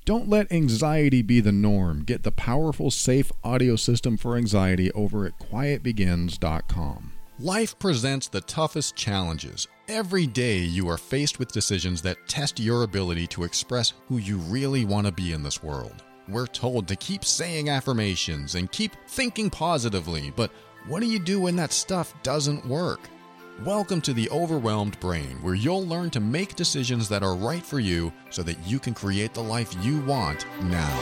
Don't let anxiety be the norm. Get the powerful, safe audio system for anxiety over at quietbegins.com. Life presents the toughest challenges. Every day you are faced with decisions that test your ability to express who you really want to be in this world. We're told to keep saying affirmations and keep thinking positively, but what do you do when that stuff doesn't work? Welcome to the Overwhelmed Brain, where you'll learn to make decisions that are right for you so that you can create the life you want now.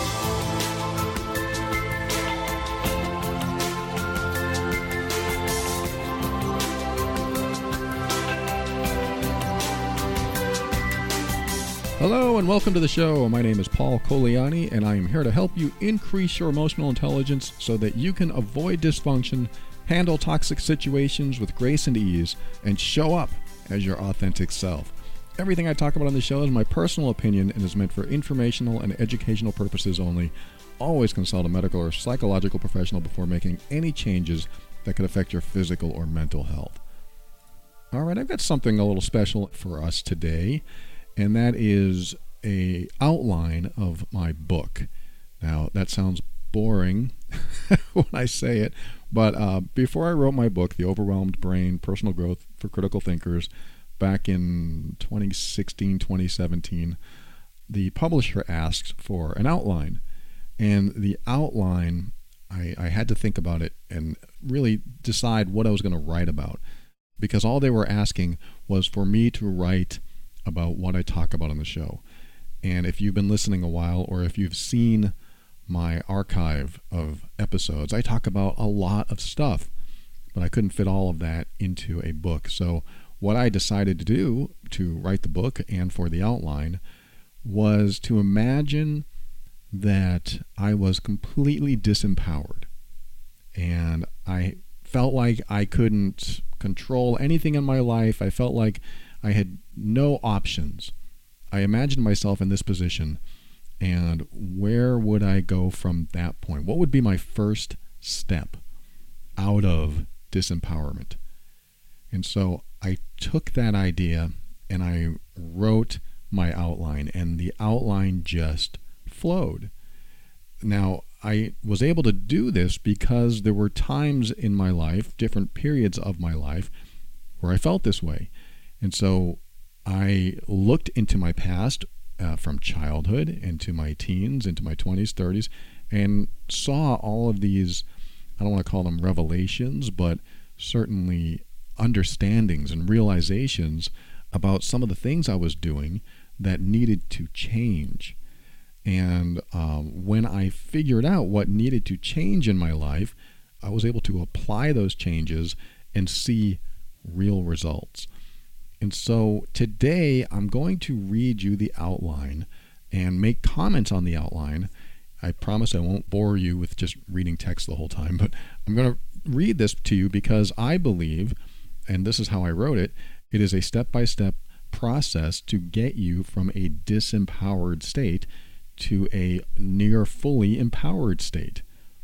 Hello and welcome to the show. My name is Paul Coliani and I am here to help you increase your emotional intelligence so that you can avoid dysfunction, handle toxic situations with grace and ease, and show up as your authentic self. Everything I talk about on the show is my personal opinion and is meant for informational and educational purposes only. Always consult a medical or psychological professional before making any changes that could affect your physical or mental health. All right, I've got something a little special for us today, and that is an outline of my book. Now, that sounds boring when I say it, but before I wrote my book, The Overwhelmed Brain, Personal Growth for Critical Thinkers, back in 2016, 2017, the publisher asked for an outline. And the outline, I had to think about it and really decide what I was going to write about, because all they were asking was for me to write about what I talk about on the show. And if you've been listening a while, or if you've seen my archive of episodes, I talk about a lot of stuff, but I couldn't fit all of that into a book. So what I decided to do to write the book and for the outline was to imagine that I was completely disempowered and I felt like I couldn't control anything in my life. I felt like I had no options. I imagined myself in this position, and where would I go from that point? What would be my first step out of disempowerment? And so I took that idea and I wrote my outline, and the outline just flowed. Now, I was able to do this because there were times in my life, different periods of my life, where I felt this way. And so I looked into my past from childhood into my teens, into my 20s, 30s, and saw all of these, I don't want to call them revelations, but certainly understandings and realizations about some of the things I was doing that needed to change. And when I figured out what needed to change in my life, I was able to apply those changes and see real results. And so today I'm going to read you the outline and make comments on the outline. I promise I won't bore you with just reading text the whole time, but I'm going to read this to you because I believe, and this is how I wrote it, it is a step-by-step process to get you from a disempowered state to a near fully empowered state.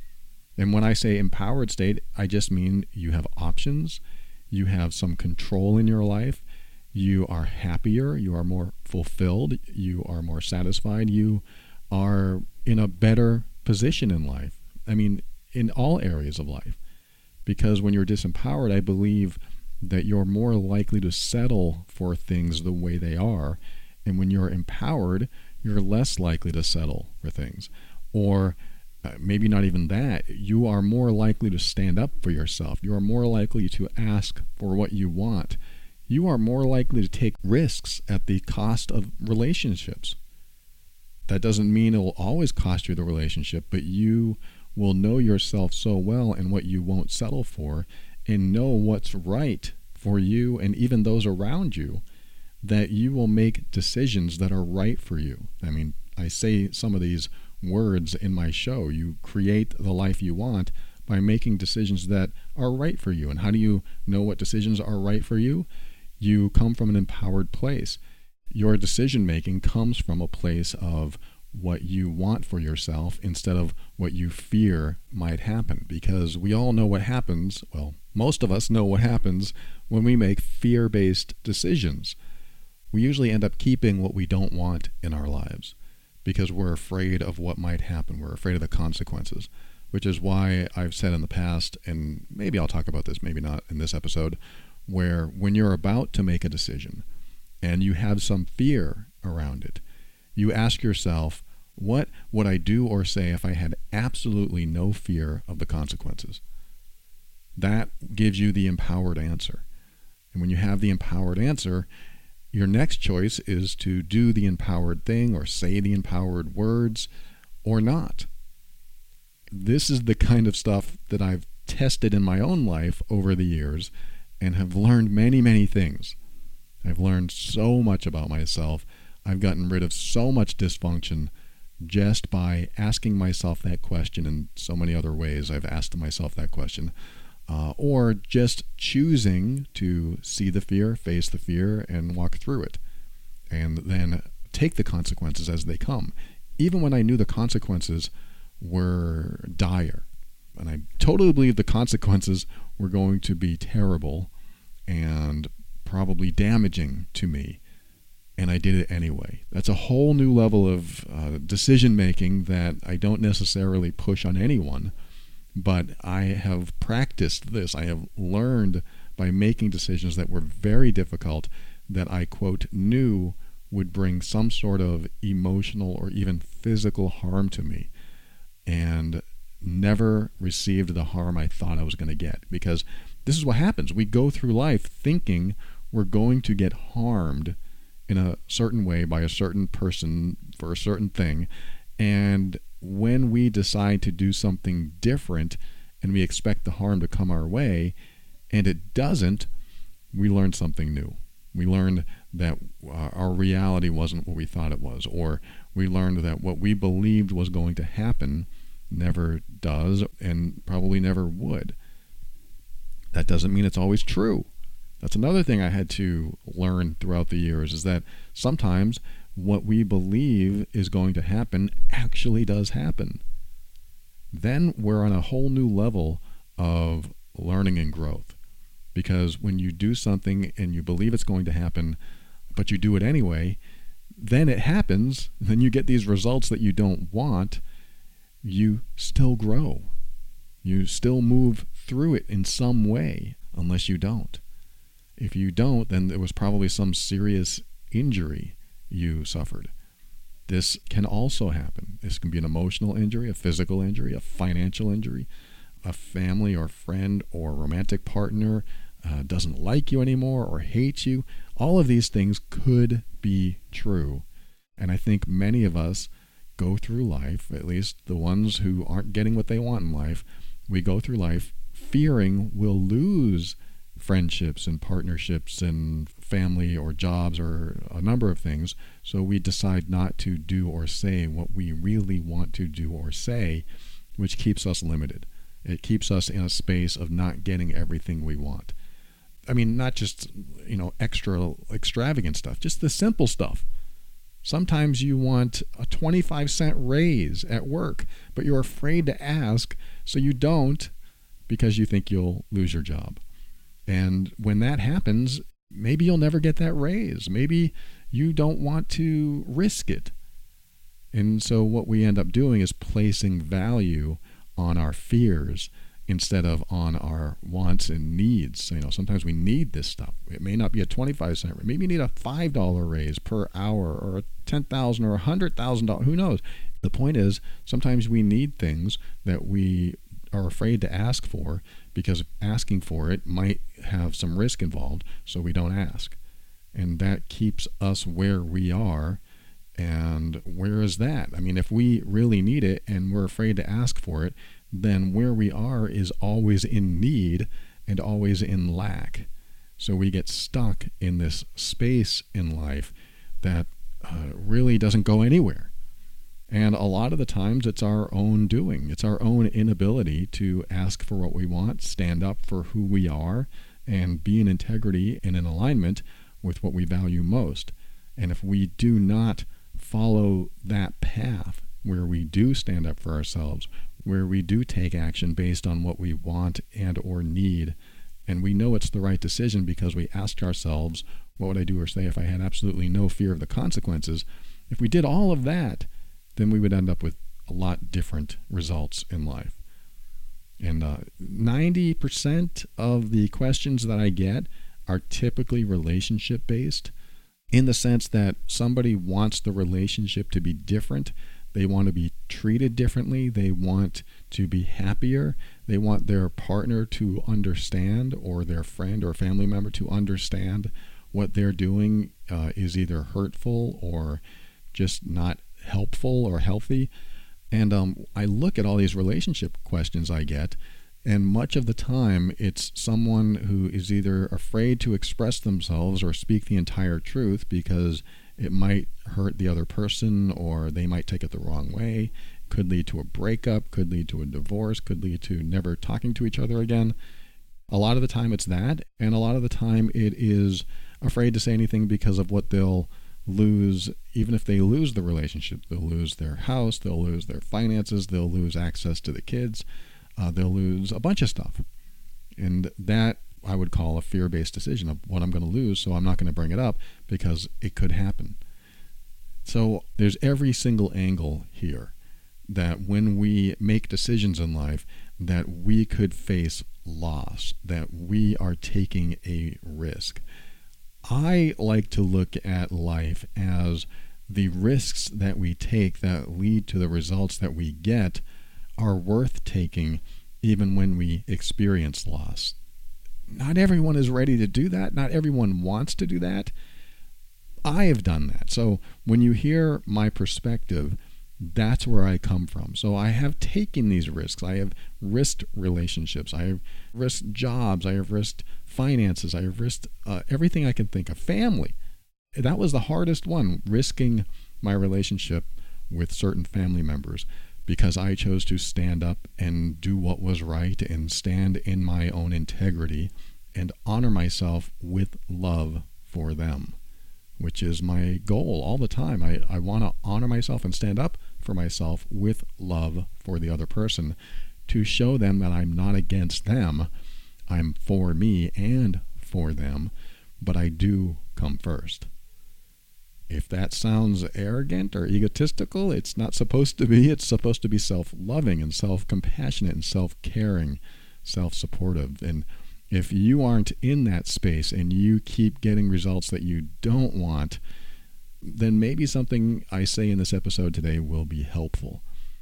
And when I say empowered state, I just mean you have options, you have some control in your life, you are happier, you are more fulfilled, you are more satisfied, you are in a better position in life. I mean, in all areas of life. Because when you're disempowered, I believe that you're more likely to settle for things the way they are. And when you're empowered, you're less likely to settle for things. Or maybe not even that. You are more likely to stand up for yourself. You are more likely to ask for what you want. You are more likely to take risks at the cost of relationships. That doesn't mean it will always cost you the relationship, but you will know yourself so well and what you won't settle for, and know what's right for you and even those around you, that you will make decisions that are right for you. I mean, I say some of these words in my show. You create the life you want by making decisions that are right for you. And how do you know what decisions are right for you? You come from an empowered place. Your decision making comes from a place of what you want for yourself instead of what you fear might happen. Because we all know what happens, well, most of us know what happens when we make fear-based decisions. We usually end up keeping what we don't want in our lives because we're afraid of what might happen. We're afraid of the consequences, which is why I've said in the past, and maybe I'll talk about this, maybe not in this episode, where when you're about to make a decision and you have some fear around it, you ask yourself, what would I do or say if I had absolutely no fear of the consequences? That gives you the empowered answer. And when you have the empowered answer, your next choice is to do the empowered thing or say the empowered words or not. This is the kind of stuff that I've tested in my own life over the years and have learned many, many things. I've learned so much about myself. I've gotten rid of so much dysfunction just by asking myself that question. In so many other ways I've asked myself that question. Or just choosing to see the fear, face the fear, and walk through it. And then take the consequences as they come. Even when I knew the consequences were dire. And I totally believe the consequences were going to be terrible and probably damaging to me. And I did it anyway. That's a whole new level of decision making that I don't necessarily push on anyone. But I have practiced this. I have learned by making decisions that were very difficult that I, quote, knew would bring some sort of emotional or even physical harm to me, and never received the harm I thought I was going to get. Because this is what happens. We go through life thinking we're going to get harmed in a certain way by a certain person for a certain thing, and when we decide to do something different and we expect the harm to come our way and it doesn't, we learn something new. We learned that our reality wasn't what we thought it was, or we learned that what we believed was going to happen never does and probably never would. That doesn't mean it's always true. That's another thing I had to learn throughout the years, is that sometimes what we believe is going to happen actually does happen. Then we're on a whole new level of learning and growth. Because when you do something and you believe it's going to happen, but you do it anyway, then it happens, then you get these results that you don't want, you still grow. You still move through it in some way, unless you don't. If you don't, then there was probably some serious injury you suffered. This can also happen. This can be an emotional injury, a physical injury, a financial injury. A family or friend or romantic partner doesn't like you anymore or hates you. All of these things could be true. And I think many of us go through life, at least the ones who aren't getting what they want in life, we go through life fearing we'll lose friendships and partnerships and family or jobs or a number of things. So we decide not to do or say what we really want to do or say, which keeps us limited. It keeps us in a space of not getting everything we want. I mean, not just, extravagant stuff, just the simple stuff. Sometimes you want a 25-cent raise at work, but you're afraid to ask, so you don't, because you think you'll lose your job. And when that happens, maybe you'll never get that raise. Maybe you don't want to risk it. And so what we end up doing is placing value on our fears instead of on our wants and needs. Sometimes we need this stuff. It may not be a 25-cent raise. Maybe you need a $5 raise per hour, or a $10,000 or $100,000. Who knows? The point is, sometimes we need things that we are afraid to ask for, because asking for it might have some risk involved, so we don't ask. And that keeps us where we are. And where is that? I mean, if we really need it and we're afraid to ask for it, then where we are is always in need and always in lack. So we get stuck in this space in life that really doesn't go anywhere. And a lot of the times it's our own doing. It's our own inability to ask for what we want, stand up for who we are, and be in integrity and in alignment with what we value most. And if we do not follow that path where we do stand up for ourselves, where we do take action based on what we want and or need, and we know it's the right decision because we asked ourselves, what would I do or say if I had absolutely no fear of the consequences? If we did all of that, then we would end up with a lot different results in life. And 90% of the questions that I get are typically relationship based, in the sense that somebody wants the relationship to be different. They want to be treated differently. They want to be happier. They want their partner to understand, or their friend or family member to understand what they're doing is either hurtful or just not helpful or healthy. And I look at all these relationship questions I get, and much of the time it's someone who is either afraid to express themselves or speak the entire truth because it might hurt the other person, or they might take it the wrong way. Could lead to a breakup, could lead to a divorce, could lead to never talking to each other again. A lot of the time it's that, and a lot of the time it is afraid to say anything because of what they'll lose. Even if they lose the relationship, they'll lose their house, they'll lose their finances, they'll lose access to the kids, they'll lose a bunch of stuff. And that I would call a fear-based decision of what I'm going to lose, so I'm not going to bring it up because it could happen. So there's every single angle here that when we make decisions in life, that we could face loss, that we are taking a risk. I like to look at life as the risks that we take that lead to the results that we get are worth taking even when we experience loss. Not everyone is ready to do that. Not everyone wants to do that. I have done that. So when you hear my perspective, that's where I come from. So I have taken these risks. I have risked relationships. I have risked jobs. I have risked finances. I have risked everything I can think of. Family. That was the hardest one, risking my relationship with certain family members, because I chose to stand up and do what was right and stand in my own integrity and honor myself with love for them, which is my goal all the time. I want to honor myself and stand up for myself with love for the other person, to show them that I'm not against them. I'm for me and for them, but I do come first. If that sounds arrogant or egotistical, it's not supposed to be. It's supposed to be self-loving and self-compassionate and self-caring, self-supportive. And if you aren't in that space and you keep getting results that you don't want, then maybe something I say in this episode today will be helpful.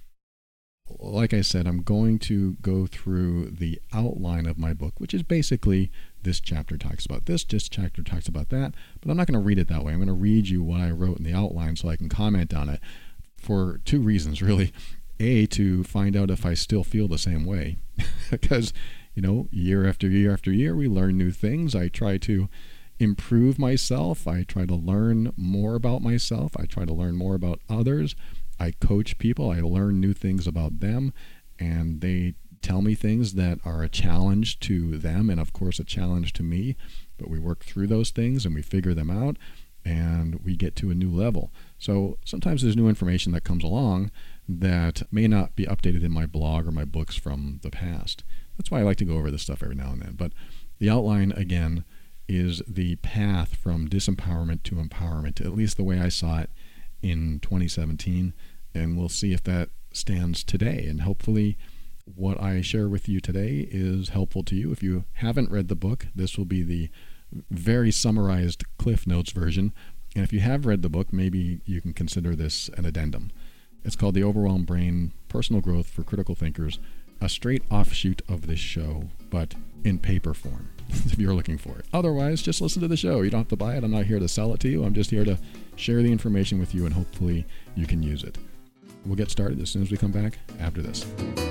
Like I said, I'm going to go through the outline of my book, which is basically this chapter talks about this chapter talks about that, but I'm not going to read it that way. I'm going to read you what I wrote in the outline so I can comment on it for two reasons, really. A, to find out if I still feel the same way, because, year after year after year, we learn new things. I try to improve myself. I try to learn more about myself. I try to learn more about others. I coach people. I learn new things about them, and they tell me things that are a challenge to them and, of course, a challenge to me. But we work through those things and we figure them out, and we get to a new level. So sometimes there's new information that comes along that may not be updated in my blog or my books from the past. That's why I like to go over this stuff every now and then. But the outline, again, is the path from disempowerment to empowerment, at least the way I saw it in 2017. And we'll see if that stands today. And hopefully what I share with you today is helpful to you. If you haven't read the book, this will be the very summarized Cliff Notes version. And if you have read the book, maybe you can consider this an addendum. It's called The Overwhelmed Brain, Personal Growth for Critical Thinkers, a straight offshoot of this show, but in paper form, if you're looking for it. Otherwise, just listen to the show. You don't have to buy it. I'm not here to sell it to you. I'm just here to share the information with you, and hopefully you can use it. We'll get started as soon as we come back after this.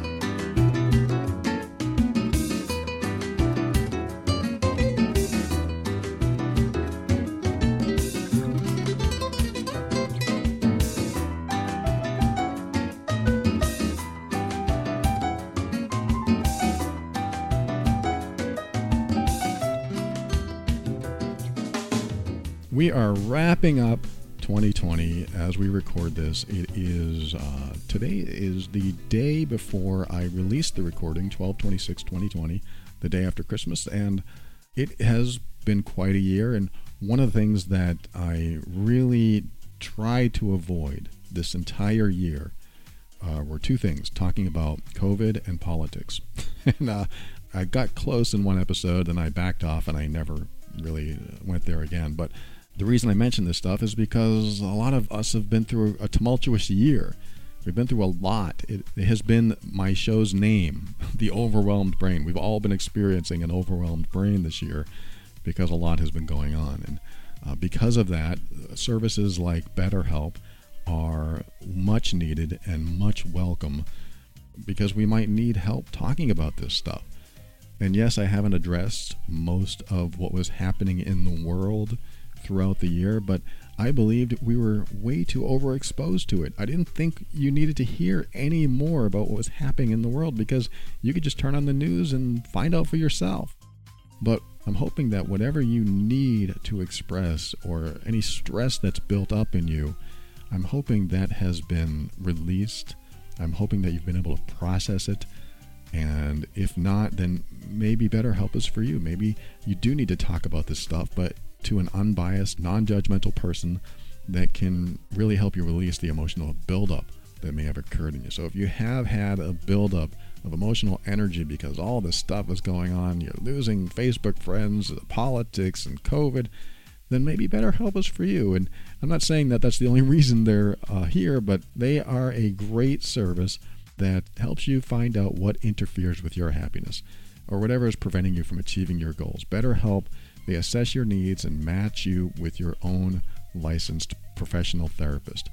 We are wrapping up 2020 as we record this. It is today is the day before I released the recording, 12/26/2020, the day after Christmas, and it has been quite a year. And one of the things that I really tried to avoid this entire year were two things: talking about COVID and politics. And I got close in one episode, and I backed off, and I never really went there again. But the reason I mention this stuff is because a lot of us have been through a tumultuous year. We've been through a lot. It has been my show's name, The Overwhelmed Brain. We've all been experiencing an overwhelmed brain this year because a lot has been going on. And because of that, services like BetterHelp are much needed and much welcome, because we might need help talking about this stuff. And yes, I haven't addressed most of what was happening in the world throughout the year, but I believed we were way too overexposed to it. I didn't think you needed to hear any more about what was happening in the world, because you could just turn on the news and find out for yourself. But I'm hoping that whatever you need to express, or any stress that's built up in you, I'm hoping that has been released. I'm hoping that you've been able to process it. And if not, then maybe BetterHelp is for you. Maybe you do need to talk about this stuff, but to an unbiased, non-judgmental person that can really help you release the emotional buildup that may have occurred in you. So if you have had a buildup of emotional energy because all this stuff is going on, you're losing Facebook friends, politics, and COVID, then maybe BetterHelp is for you. And I'm not saying that that's the only reason they're here, but they are a great service that helps you find out what interferes with your happiness or whatever is preventing you from achieving your goals. BetterHelp, they assess your needs and match you with your own licensed professional therapist.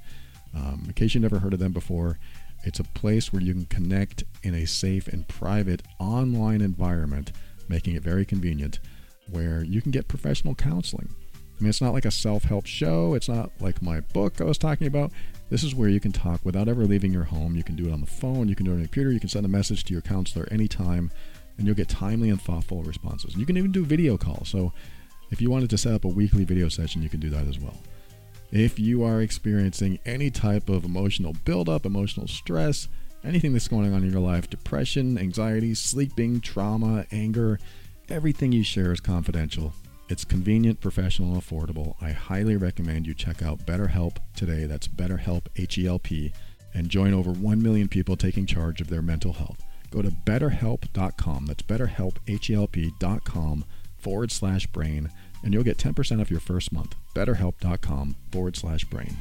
In case you never heard of them before, it's a place where you can connect in a safe and private online environment, making it very convenient, where you can get professional counseling. I mean, it's not like a self-help show. It's not like my book I was talking about. This is where you can talk without ever leaving your home. You can do it on the phone. You can do it on a computer. You can send a message to your counselor anytime, and you'll get timely and thoughtful responses. You can even do video calls. So if you wanted to set up a weekly video session, you can do that as well. If you are experiencing any type of emotional buildup, emotional stress, anything that's going on in your life, depression, anxiety, sleeping, trauma, anger, everything you share is confidential. It's convenient, professional, and affordable. I highly recommend you check out BetterHelp today. That's BetterHelp, H-E-L-P, and join over 1 million people taking charge of their mental health. Go to betterhelp.com. That's BetterHelp, HELP.com/brain, and you'll get 10% off your first month. BetterHelp.com/brain.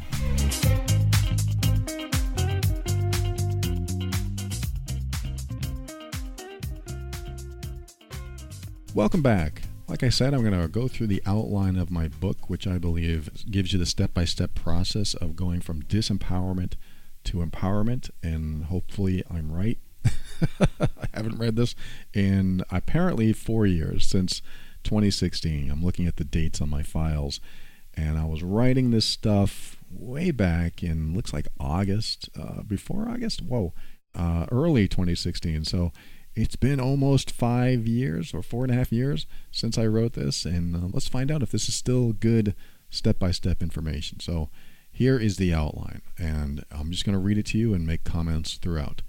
Welcome back. Like I said, I'm going to go through the outline of my book, which I believe gives you the step-by-step process of going from disempowerment to empowerment, and hopefully I'm right. I haven't read this in apparently 4 years, since 2016. I'm looking at the dates on my files, and I was writing this stuff way back in, looks like August, before August? Early 2016. So it's been almost 5 years or 4.5 years since I wrote this, and let's find out if this is still good step-by-step information. So here is the outline, and I'm just going to read it to you and make comments throughout.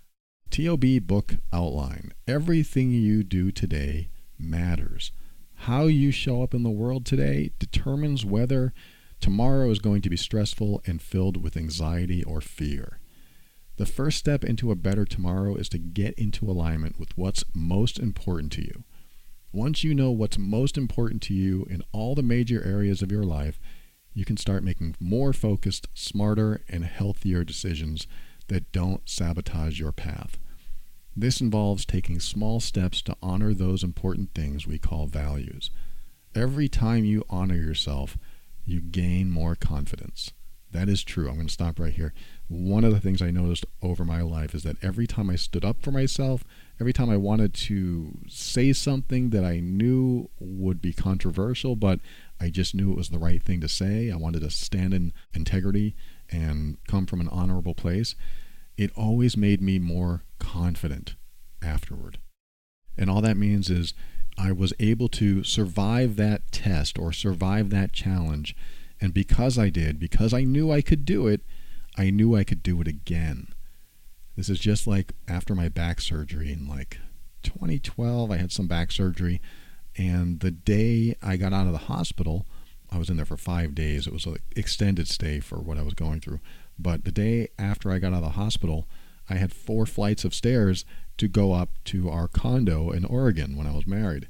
TOB book outline. Everything you do today matters. How you show up in the world today determines whether tomorrow is going to be stressful and filled with anxiety or fear. The first step into a better tomorrow is to get into alignment with what's most important to you. Once you know what's most important to you in all the major areas of your life, you can start making more focused, smarter, and healthier decisions that don't sabotage your path. This involves taking small steps to honor those important things we call values. Every time you honor yourself, you gain more confidence. That is true. I'm going to stop right here. One of the things I noticed over my life is that every time I stood up for myself, every time I wanted to say something that I knew would be controversial, but I just knew it was the right thing to say, I wanted to stand in integrity and come from an honorable place, it always made me more confident afterward. And all that means is I was able to survive that test or survive that challenge. And because I did, because I knew I could do it, I knew I could do it again. This is just like after my back surgery in like 2012, I had some back surgery. And the day I got out of the hospital, I was in there for 5 days. It was an extended stay for what I was going through. But the day after I got out of the hospital, I had 4 flights of stairs to go up to our condo in Oregon when I was married.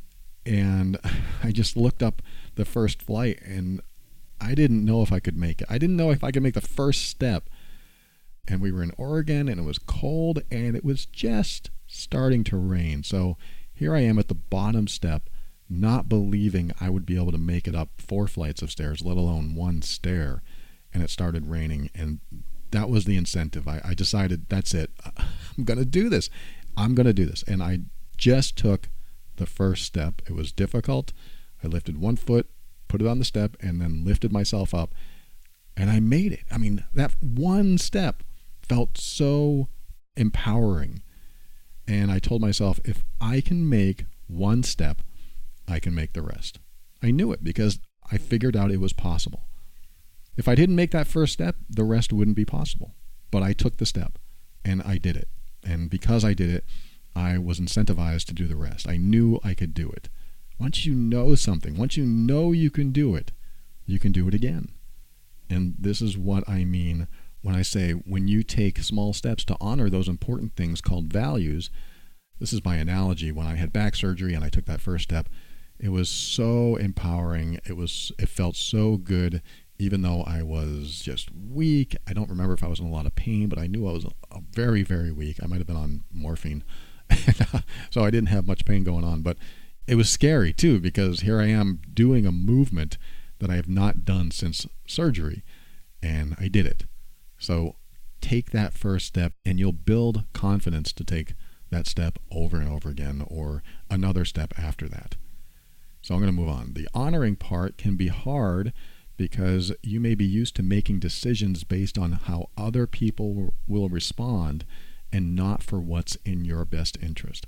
And I just looked up the first flight and I didn't know if I could make it. I didn't know if I could make the first step. And we were in Oregon and it was cold and it was just starting to rain. So here I am at the bottom step, not believing I would be able to make it up 4 flights of stairs, let alone 1 stair. And it started raining. And that was the incentive. I decided, that's it. I'm going to do this. I'm going to do this. And I just took the first step. It was difficult. I lifted 1 foot, put it on the step, and then lifted myself up. And I made it. I mean, that 1 step felt so empowering. And I told myself, if I can make 1 step, I can make the rest. I knew it because I figured out it was possible. If I didn't make that first step, the rest wouldn't be possible. But I took the step and I did it. And because I did it, I was incentivized to do the rest. I knew I could do it. Once you know something, once you know you can do it again. And this is what I mean when I say when you take small steps to honor those important things called values. This is my analogy. When I had back surgery and I took that first step, it was so empowering. It felt so good, even though I was just weak. I don't remember if I was in a lot of pain, but I knew I was very, very weak. I might have been on morphine. So I didn't have much pain going on, but it was scary too, because here I am doing a movement that I have not done since surgery, and I did it. So take that first step and you'll build confidence to take that step over and over again, or another step after that. So I'm going to move on. The honoring part can be hard because you may be used to making decisions based on how other people will respond and not for what's in your best interest.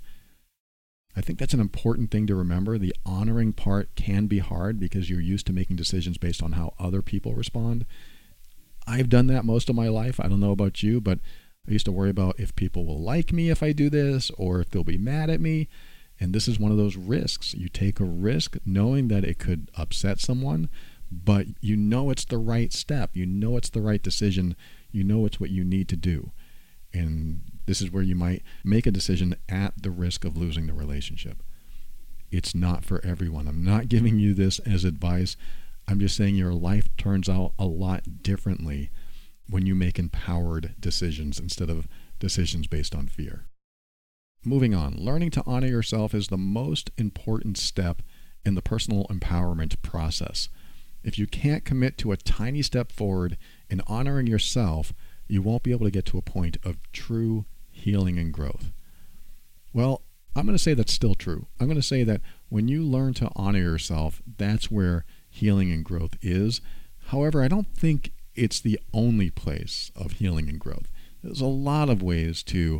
I think that's an important thing to remember. The honoring part can be hard because you're used to making decisions based on how other people respond. I've done that most of my life. I don't know about you, but I used to worry about if people will like me if I do this, or if they'll be mad at me. And this is one of those risks. You take a risk knowing that it could upset someone, but you know it's the right step. You know it's the right decision. You know it's what you need to do. And this is where you might make a decision at the risk of losing the relationship. It's not for everyone. I'm not giving you this as advice. I'm just saying your life turns out a lot differently when you make empowered decisions instead of decisions based on fear. Moving on, learning to honor yourself is the most important step in the personal empowerment process. If you can't commit to a tiny step forward in honoring yourself, you won't be able to get to a point of true healing and growth. Well, I'm going to say that's still true. I'm going to say that when you learn to honor yourself, that's where healing and growth is. However, I don't think it's the only place of healing and growth. There's a lot of ways to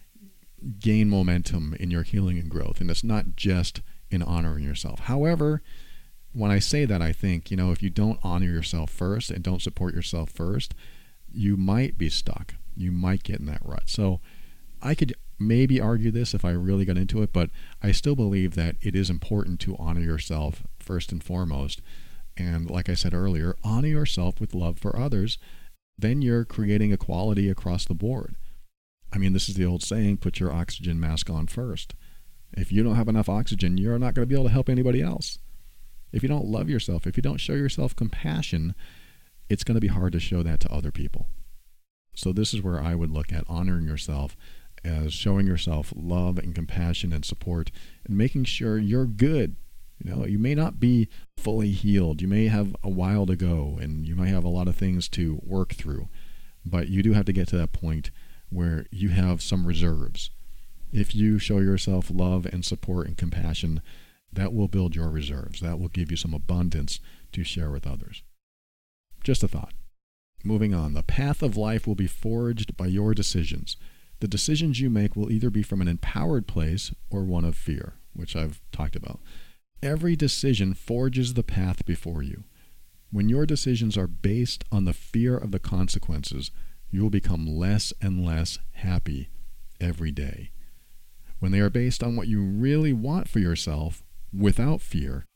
gain momentum in your healing and growth, and it's not just in honoring yourself. However, when I say that, I think, if you don't honor yourself first and don't support yourself first, you might be stuck. You might get in that rut. So I could maybe argue this if I really got into it, but I still believe that it is important to honor yourself first and foremost. And like I said earlier, honor yourself with love for others. Then you're creating equality across the board. I mean, this is the old saying, put your oxygen mask on first. If you don't have enough oxygen, you're not going to be able to help anybody else. If you don't love yourself, if you don't show yourself compassion, it's going to be hard to show that to other people. So this is where I would look at honoring yourself as showing yourself love and compassion and support and making sure you're good. You may not be fully healed. You may have a while to go and you might have a lot of things to work through, but you do have to get to that point where you have some reserves. If you show yourself love and support and compassion, that will build your reserves. That will give you some abundance to share with others. Just a thought. Moving on, the path of life will be forged by your decisions. The decisions you make will either be from an empowered place or one of fear, which I've talked about. Every decision forges the path before you. When your decisions are based on the fear of the consequences, you will become less and less happy every day. When they are based on what you really want for yourself without fear,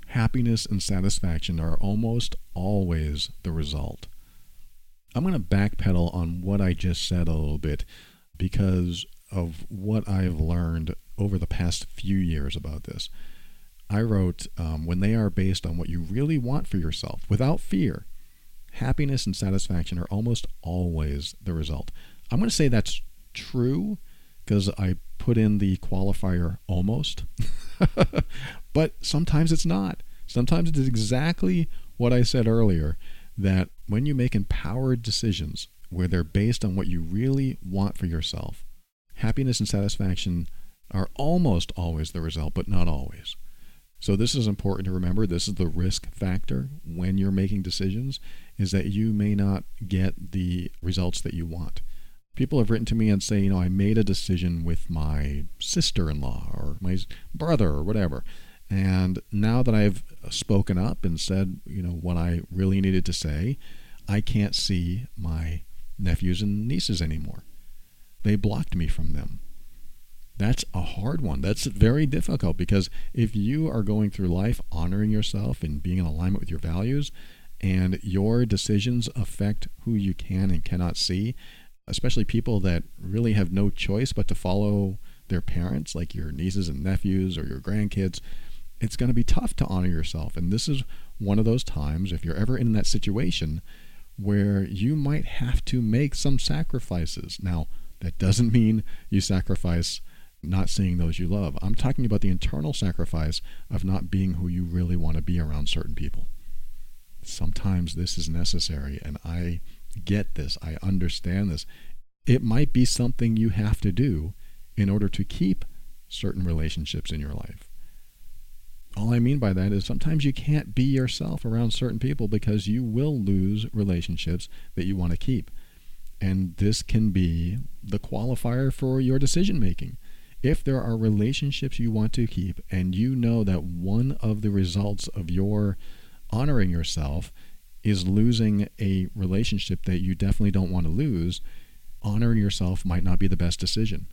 Happiness and satisfaction are almost always the result. I'm going to backpedal on what I just said a little bit because of what I've learned over the past few years about this. I wrote, when they are based on what you really want for yourself, without fear, happiness and satisfaction are almost always the result. I'm going to say that's true because I put in the qualifier almost, but sometimes it's not. Sometimes it's exactly what I said earlier, that when you make empowered decisions where they're based on what you really want for yourself, happiness and satisfaction are almost always the result, but not always. So this is important to remember. This is the risk factor when you're making decisions, is that you may not get the results that you want. People have written to me and say, I made a decision with my sister-in-law or my brother or whatever. And now that I've spoken up and said, what I really needed to say, I can't see my nephews and nieces anymore. They blocked me from them. That's a hard one. That's very difficult because if you are going through life honoring yourself and being in alignment with your values, and your decisions affect who you can and cannot see, especially people that really have no choice but to follow their parents, like your nieces and nephews or your grandkids, it's going to be tough to honor yourself. And this is one of those times, if you're ever in that situation, where you might have to make some sacrifices. Now, that doesn't mean you sacrifice not seeing those you love. I'm talking about the internal sacrifice of not being who you really want to be around certain people. Sometimes this is necessary, and I get this. I understand this. It might be something you have to do in order to keep certain relationships in your life. All I mean by that is sometimes you can't be yourself around certain people because you will lose relationships that you want to keep. And this can be the qualifier for your decision making. If there are relationships you want to keep and you know that one of the results of your honoring yourself is losing a relationship that you definitely don't want to lose, honoring yourself might not be the best decision.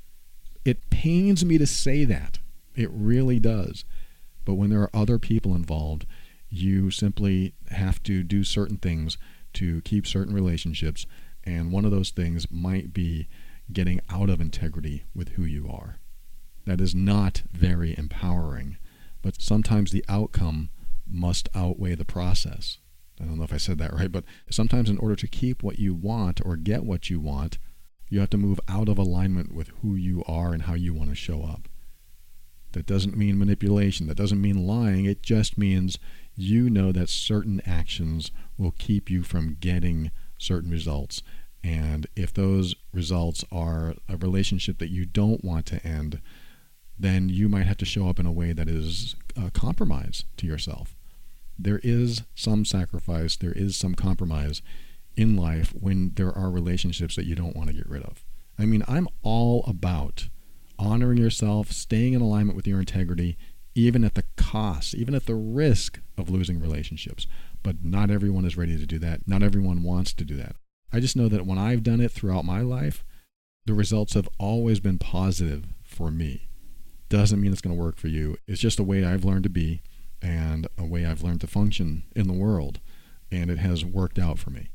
It pains me to say that. It really does. But when there are other people involved, you simply have to do certain things to keep certain relationships, and one of those things might be getting out of integrity with who you are. That is not very empowering, but sometimes the outcome must outweigh the process. I don't know if I said that right, but sometimes in order to keep what you want or get what you want, you have to move out of alignment with who you are and how you want to show up. That doesn't mean manipulation. That doesn't mean lying. It just means you know that certain actions will keep you from getting certain results. And if those results are a relationship that you don't want to end, then you might have to show up in a way that is a compromise to yourself. There is some sacrifice, there is some compromise in life when there are relationships that you don't want to get rid of. I mean, I'm all about honoring yourself, staying in alignment with your integrity, even at the cost, even at the risk of losing relationships. But not everyone is ready to do that. Not everyone wants to do that. I just know that when I've done it throughout my life, the results have always been positive for me. Doesn't mean it's going to work for you. It's just a way I've learned to be and a way I've learned to function in the world, and it has worked out for me.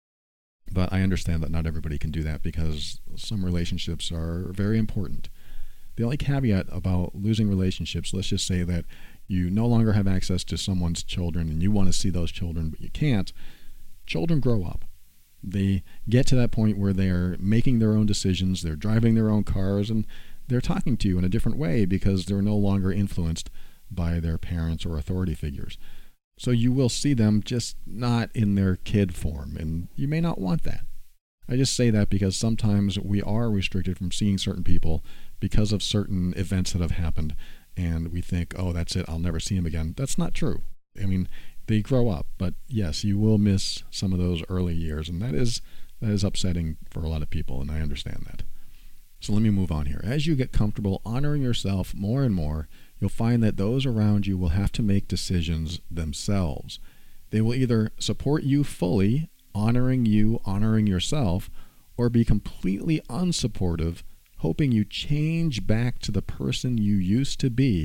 But I understand that not everybody can do that because some relationships are very important. The only caveat about losing relationships, let's just say that you no longer have access to someone's children and you want to see those children, but you can't. Children grow up. They get to that point where they're making their own decisions, they're driving their own cars, and they're talking to you in a different way because they're no longer influenced by their parents or authority figures. So you will see them, just not in their kid form, and you may not want that. I just say that because sometimes we are restricted from seeing certain people because of certain events that have happened, and we think, oh, that's it, I'll never see him again. That's not true. I mean, they grow up, but yes, you will miss some of those early years, and that is upsetting for a lot of people, and I understand that. So let me move on here. As you get comfortable honoring yourself more and more, you'll find that those around you will have to make decisions themselves. They will either support you fully, honoring you, honoring yourself, or be completely unsupportive, hoping you change back to the person you used to be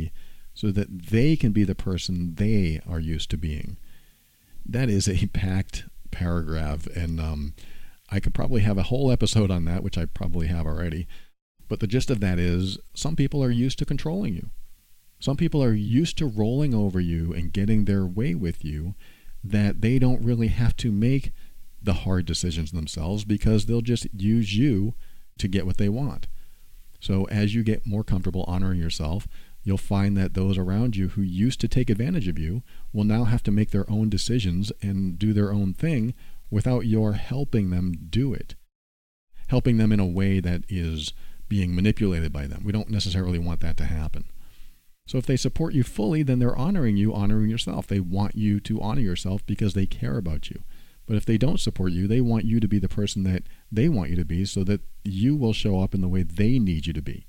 so that they can be the person they are used to being. That is a packed paragraph, and I could probably have a whole episode on that, which I probably have already. But the gist of that is some people are used to controlling you. Some people are used to rolling over you and getting their way with you, that they don't really have to make the hard decisions themselves because they'll just use you to get what they want. So as you get more comfortable honoring yourself, you'll find that those around you who used to take advantage of you will now have to make their own decisions and do their own thing without your helping them do it. Helping them in a way that is being manipulated by them. We don't necessarily want that to happen. So if they support you fully, then they're honoring you, honoring yourself. They want you to honor yourself because they care about you. But if they don't support you, they want you to be the person that they want you to be so that you will show up in the way they need you to be.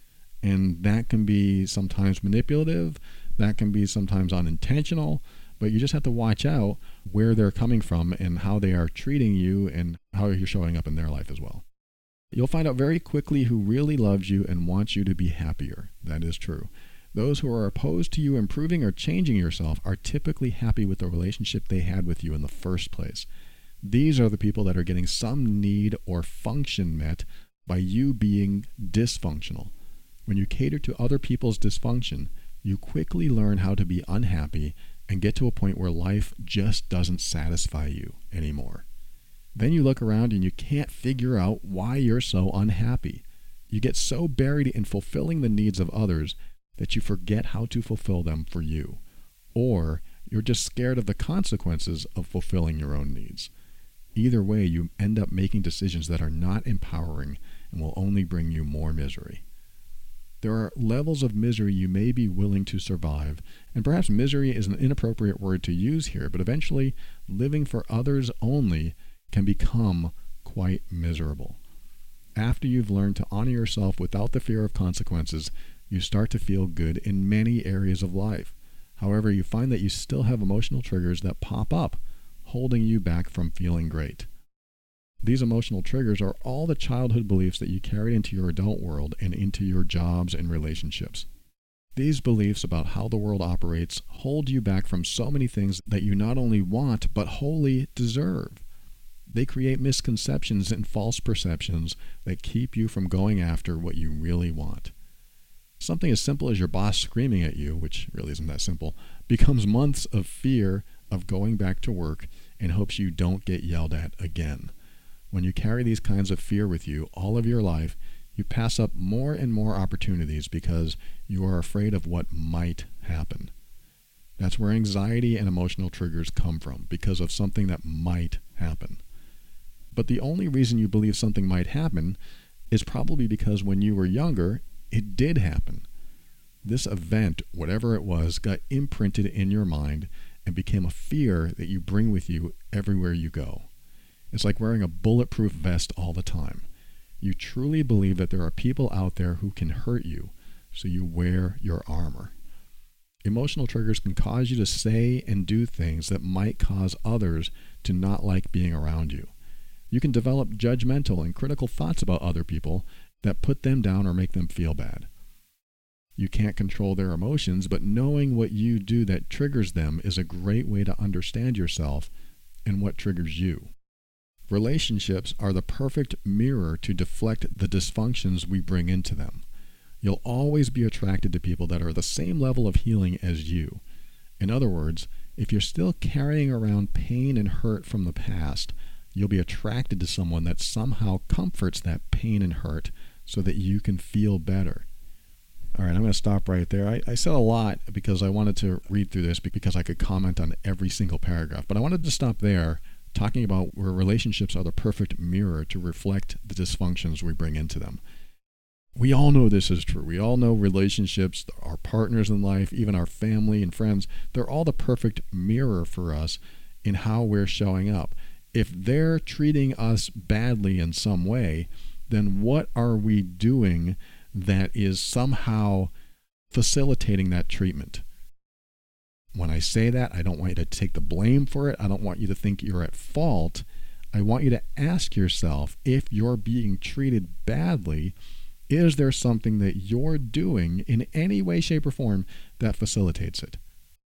And that can be sometimes manipulative, that can be sometimes unintentional, but you just have to watch out where they're coming from and how they are treating you and how you're showing up in their life as well. You'll find out very quickly who really loves you and wants you to be happier. That is true. Those who are opposed to you improving or changing yourself are typically happy with the relationship they had with you in the first place. These are the people that are getting some need or function met by you being dysfunctional. When you cater to other people's dysfunction, you quickly learn how to be unhappy and get to a point where life just doesn't satisfy you anymore. Then you look around and you can't figure out why you're so unhappy. You get so buried in fulfilling the needs of others that you forget how to fulfill them for you. Or you're just scared of the consequences of fulfilling your own needs. Either way, you end up making decisions that are not empowering and will only bring you more misery. There are levels of misery you may be willing to survive, and perhaps misery is an inappropriate word to use here, but eventually living for others only can become quite miserable. After you've learned to honor yourself without the fear of consequences, you start to feel good in many areas of life. However, you find that you still have emotional triggers that pop up, holding you back from feeling great. These emotional triggers are all the childhood beliefs that you carried into your adult world and into your jobs and relationships. These beliefs about how the world operates hold you back from so many things that you not only want, but wholly deserve. They create misconceptions and false perceptions that keep you from going after what you really want. Something as simple as your boss screaming at you, which really isn't that simple, becomes months of fear of going back to work in hopes you don't get yelled at again. When you carry these kinds of fear with you all of your life, you pass up more and more opportunities because you are afraid of what might happen. That's where anxiety and emotional triggers come from, because of something that might happen. But the only reason you believe something might happen is probably because when you were younger, it did happen. This event, whatever it was, got imprinted in your mind and became a fear that you bring with you everywhere you go. It's like wearing a bulletproof vest all the time. You truly believe that there are people out there who can hurt you, so you wear your armor. Emotional triggers can cause you to say and do things that might cause others to not like being around you. You can develop judgmental and critical thoughts about other people that put them down or make them feel bad. You can't control their emotions, but knowing what you do that triggers them is a great way to understand yourself and what triggers you. Relationships are the perfect mirror to deflect the dysfunctions we bring into them. You'll always be attracted to people that are the same level of healing as you. In other words, if you're still carrying around pain and hurt from the past, you'll be attracted to someone that somehow comforts that pain and hurt so that you can feel better. All right, I'm going to stop right there. I said a lot because I wanted to read through this because I could comment on every single paragraph, but I wanted to stop there talking about where relationships are the perfect mirror to reflect the dysfunctions we bring into them. We all know this is true. We all know relationships, our partners in life, even our family and friends, they're all the perfect mirror for us in how we're showing up. If they're treating us badly in some way, then what are we doing that is somehow facilitating that treatment? When I say that, I don't want you to take the blame for it. I don't want you to think you're at fault. I want you to ask yourself, if you're being treated badly, Is there something that you're doing in any way, shape, or form that facilitates it?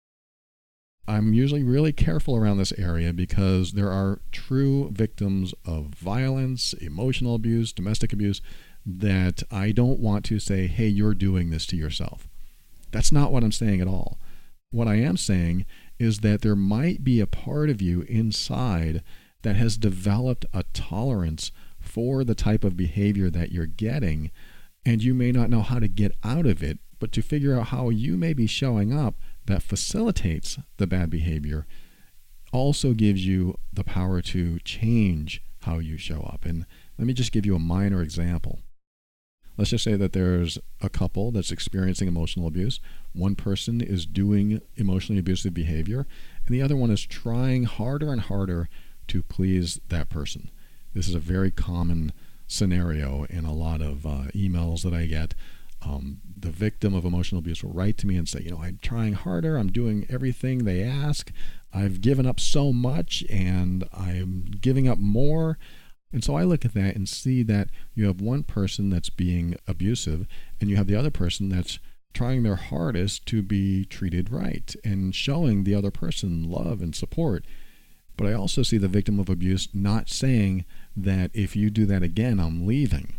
I'm usually really careful around this area because there are true victims of violence, emotional abuse, domestic abuse, that I don't want to say, hey, you're doing this to yourself. That's not what I'm saying at all. What I am saying is that there might be a part of you inside that has developed a tolerance for the type of behavior that you're getting, and you may not know how to get out of it, but to figure out how you may be showing up that facilitates the bad behavior also gives you the power to change how you show up. And let me just give you a minor example. Let's just say that there's a couple that's experiencing emotional abuse. One person is doing emotionally abusive behavior, and the other one is trying harder and harder to please that person. This is a very common scenario in a lot of emails that I get. The victim of emotional abuse will write to me and say, I'm trying harder, I'm doing everything they ask, I've given up so much, and I'm giving up more. And so I look at that and see that you have one person that's being abusive, and you have the other person that's trying their hardest to be treated right and showing the other person love and support. But I also see the victim of abuse not saying that if you do that again, I'm leaving.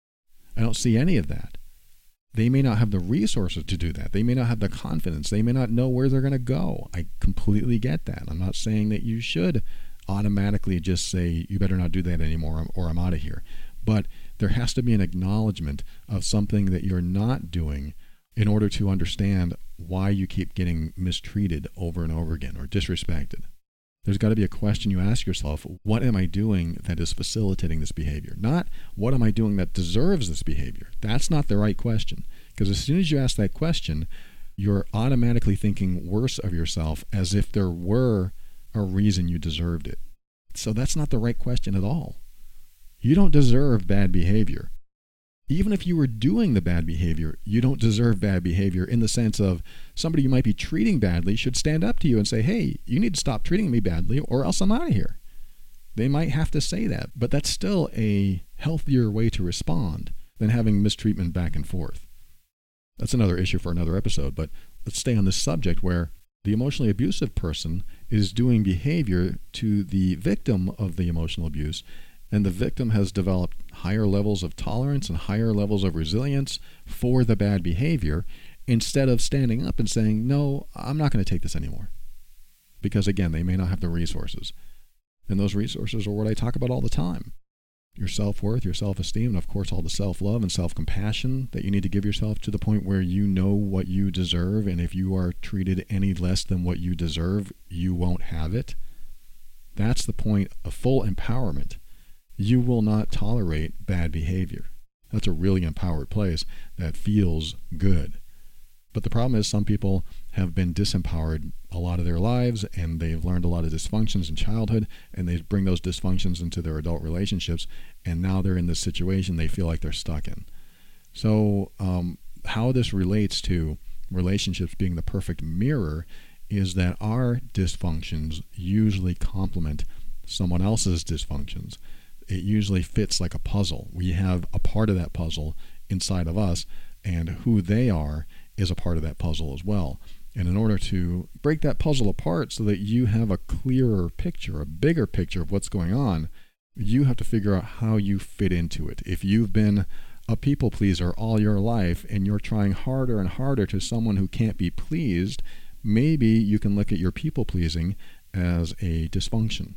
I don't see any of that. They may not have the resources to do that. They may not have the confidence. They may not know where they're going to go. I completely get that. I'm not saying that you should automatically just say, you better not do that anymore or I'm out of here. But there has to be an acknowledgement of something that you're not doing in order to understand why you keep getting mistreated over and over again or disrespected. There's got to be a question you ask yourself, what am I doing that is facilitating this behavior? Not what am I doing that deserves this behavior? That's not the right question. Because as soon as you ask that question, you're automatically thinking worse of yourself as if there were a reason you deserved it. So that's not the right question at all. You don't deserve bad behavior. Even if you were doing the bad behavior, you don't deserve bad behavior in the sense of somebody you might be treating badly should stand up to you and say, hey, you need to stop treating me badly or else I'm out of here. They might have to say that, but that's still a healthier way to respond than having mistreatment back and forth. That's another issue for another episode, but let's stay on this subject where the emotionally abusive person is doing behavior to the victim of the emotional abuse, and the victim has developed higher levels of tolerance and higher levels of resilience for the bad behavior instead of standing up and saying, no, I'm not going to take this anymore. Because again, they may not have the resources. And those resources are what I talk about all the time. Your self-worth, your self-esteem, and of course all the self-love and self-compassion that you need to give yourself to the point where you know what you deserve, and if you are treated any less than what you deserve, you won't have it. That's the point of full empowerment. You will not tolerate bad behavior. That's a really empowered place that feels good. But the problem is some people have been disempowered a lot of their lives, and they've learned a lot of dysfunctions in childhood, and they bring those dysfunctions into their adult relationships, and now they're in this situation they feel like they're stuck in. So how this relates to relationships being the perfect mirror is that our dysfunctions usually complement someone else's dysfunctions. It usually fits like a puzzle. We have a part of that puzzle inside of us, and who they are is a part of that puzzle as well. And in order to break that puzzle apart so that you have a clearer picture, a bigger picture of what's going on, you have to figure out how you fit into it. If you've been a people pleaser all your life and you're trying harder and harder to someone who can't be pleased, maybe you can look at your people pleasing as a dysfunction.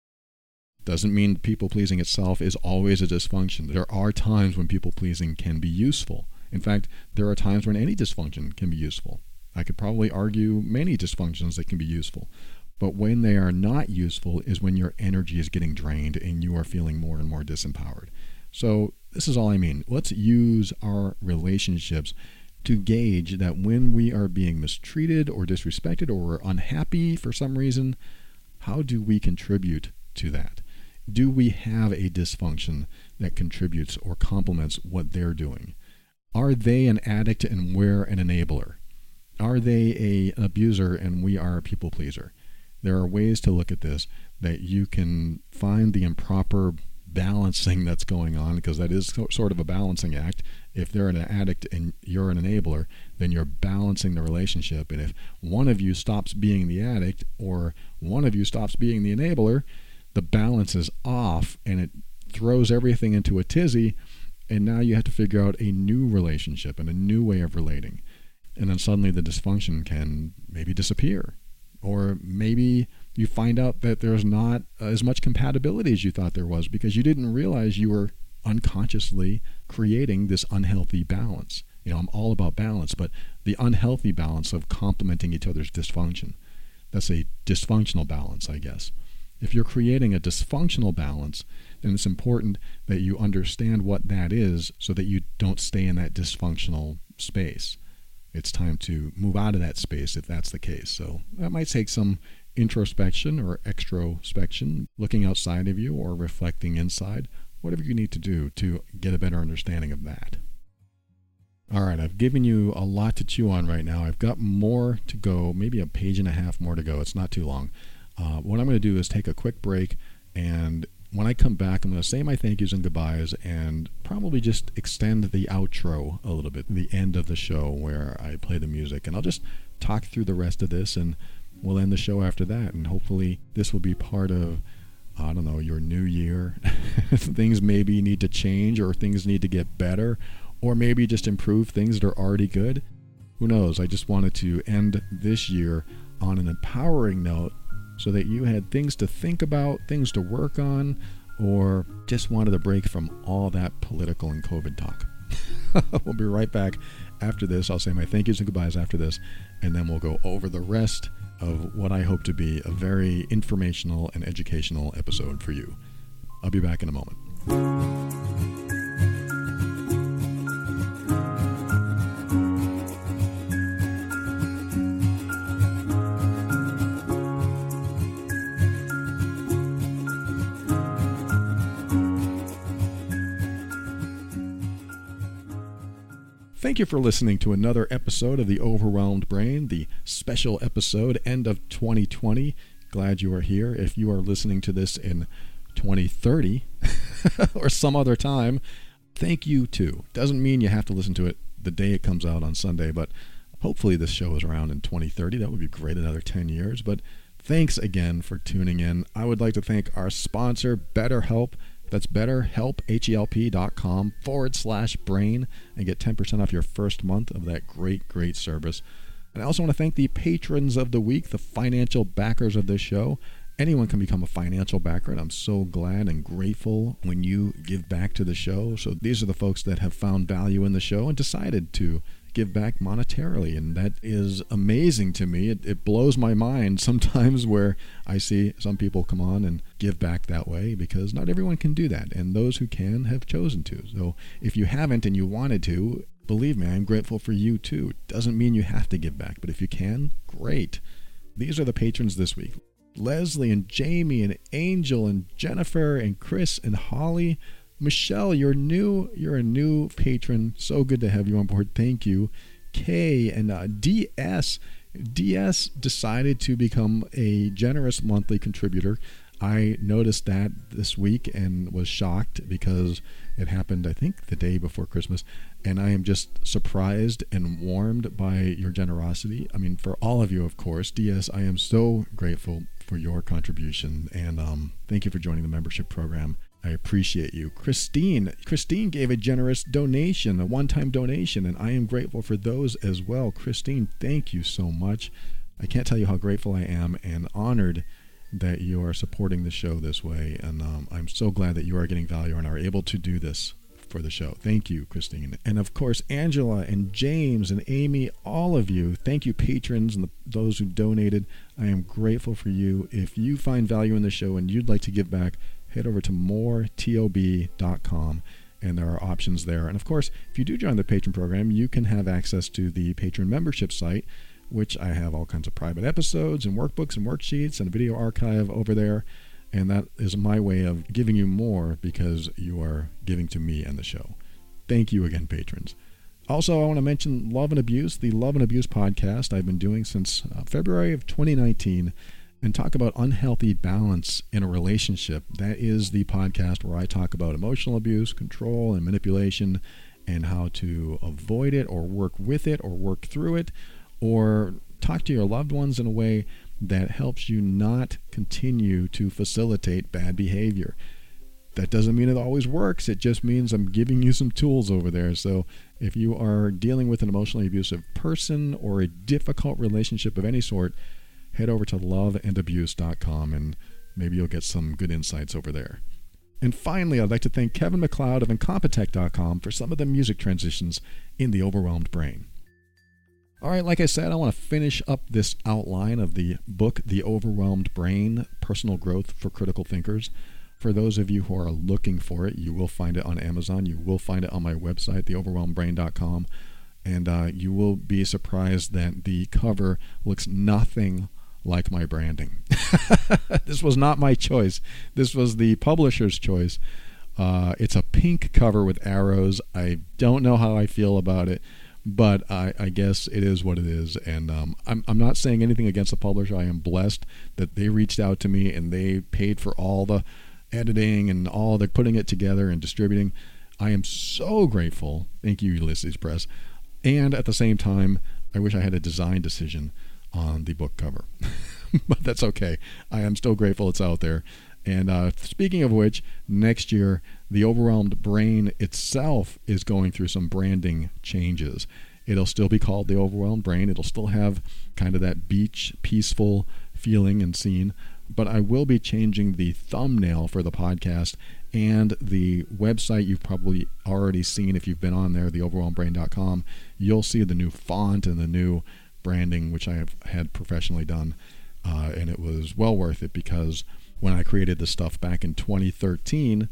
Doesn't mean people pleasing itself is always a dysfunction. There are times when people pleasing can be useful. In fact, there are times when any dysfunction can be useful. I could probably argue many dysfunctions that can be useful. But when they are not useful is when your energy is getting drained and you are feeling more and more disempowered. So this is all I mean. Let's use our relationships to gauge that when we are being mistreated or disrespected or we're unhappy for some reason, how do we contribute to that? Do we have a dysfunction that contributes or complements what they're doing? Are they an addict and we're an enabler? Are they an abuser and we are a people pleaser? There are ways to look at this that you can find the improper balancing that's going on, because that is sort of a balancing act. If they're an addict and you're an enabler, then you're balancing the relationship. And if one of you stops being the addict or one of you stops being the enabler, the balance is off and it throws everything into a tizzy. And now you have to figure out a new relationship and a new way of relating. And then suddenly the dysfunction can maybe disappear. Or maybe you find out that there's not as much compatibility as you thought there was, because you didn't realize you were unconsciously creating this unhealthy balance. I'm all about balance, but the unhealthy balance of complementing each other's dysfunction. That's a dysfunctional balance, I guess. If you're creating a dysfunctional balance, then it's important that you understand what that is so that you don't stay in that dysfunctional space. It's time to move out of that space if that's the case. So that might take some introspection or extrospection, looking outside of you or reflecting inside, whatever you need to do to get a better understanding of that. All right, I've given you a lot to chew on right now. I've got more to go, maybe a page and a half more to go. It's not too long. What I'm going to do is take a quick break, and when I come back, I'm going to say my thank yous and goodbyes and probably just extend the outro a little bit, the end of the show where I play the music. And I'll just talk through the rest of this, and we'll end the show after that. And hopefully this will be part of, I don't know, your new year. Things maybe need to change, or things need to get better, or maybe just improve things that are already good. Who knows? I just wanted to end this year on an empowering note, so that you had things to think about, things to work on, or just wanted a break from all that political and COVID talk. We'll be right back after this. I'll say my thank yous and goodbyes after this, and then we'll go over the rest of what I hope to be a very informational and educational episode for you. I'll be back in a moment. Thank you for listening to another episode of The Overwhelmed Brain, the special episode, end of 2020. Glad you are here. If you are listening to this in 2030 or some other time, thank you too. Doesn't mean you have to listen to it the day it comes out on Sunday, but hopefully this show is around in 2030. That would be great, another 10 years. But thanks again for tuning in. I would like to thank our sponsor, BetterHelp. That's BetterHelp, HELP.com/brain, and get 10% off your first month of that great service. And I also want to thank the patrons of the week, the financial backers of this show. Anyone can become a financial backer, and I'm so glad and grateful when you give back to the show. So these are the folks that have found value in the show and decided to give back monetarily, and that is amazing to me. It blows my mind sometimes where I see some people come on and give back that way, because not everyone can do that, and those who can have chosen to. So if you haven't and you wanted to, believe me, I'm grateful for you too. It doesn't mean you have to give back, but if you can, great. These are the patrons this week: Leslie and Jamie and Angel and Jennifer and Chris and Holly. Michelle, you're a new patron. So good to have you on board. Thank you. Kay and DS. DS decided to become a generous monthly contributor. I noticed that this week and was shocked because it happened, I think, the day before Christmas. And I am just surprised and warmed by your generosity. I mean, for all of you, of course. DS, I am so grateful for your contribution. And thank you for joining the membership program. I appreciate you. Christine gave a generous donation, a one-time donation, and I am grateful for those as well. Christine, thank you so much. I can't tell you how grateful I am and honored that you are supporting the show this way, and I'm so glad that you are getting value and are able to do this for the show. Thank you, Christine. And of course, Angela and James and Amy, all of you, thank you, patrons and those who donated. I am grateful for you. If you find value in the show and you'd like to give back, head over to moretob.com, and there are options there. And of course, if you do join the patron program, you can have access to the patron membership site, which I have all kinds of private episodes and workbooks and worksheets and a video archive over there. And that is my way of giving you more because you are giving to me and the show. Thank you again, patrons. Also, I want to mention Love and Abuse, the Love and Abuse podcast I've been doing since February of 2019. and talk about unhealthy balance in a relationship. That is the podcast where I talk about emotional abuse, control, and manipulation, and how to avoid it or work with it or work through it, or talk to your loved ones in a way that helps you not continue to facilitate bad behavior. That doesn't mean it always works. It just means I'm giving you some tools over there. So if you are dealing with an emotionally abusive person or a difficult relationship of any sort, head over to loveandabuse.com and maybe you'll get some good insights over there. And finally, I'd like to thank Kevin MacLeod of Incompetech.com for some of the music transitions in The Overwhelmed Brain. All right, like I said, I want to finish up this outline of the book, The Overwhelmed Brain, Personal Growth for Critical Thinkers. For those of you who are looking for it, you will find it on Amazon. You will find it on my website, theoverwhelmedbrain.com. And you will be surprised that the cover looks nothing like my branding. This was not my choice. This was the publisher's choice. It's a pink cover with arrows. I don't know how I feel about it, but I guess it is what it is. And I'm not saying anything against the publisher. I am blessed that they reached out to me and they paid for all the editing and all the putting it together and distributing. I am so grateful. Thank you, Ulysses Press. And at the same time, I wish I had a design decision on the book cover. But that's okay. I am still grateful it's out there. And speaking of which, next year, The Overwhelmed Brain itself is going through some branding changes. It'll still be called The Overwhelmed Brain. It'll still have kind of that beach, peaceful feeling and scene. But I will be changing the thumbnail for the podcast and the website. You've probably already seen if you've been on there, theoverwhelmedbrain.com. You'll see the new font and the new branding, which I have had professionally done. And it was well worth it because when I created this stuff back in 2013,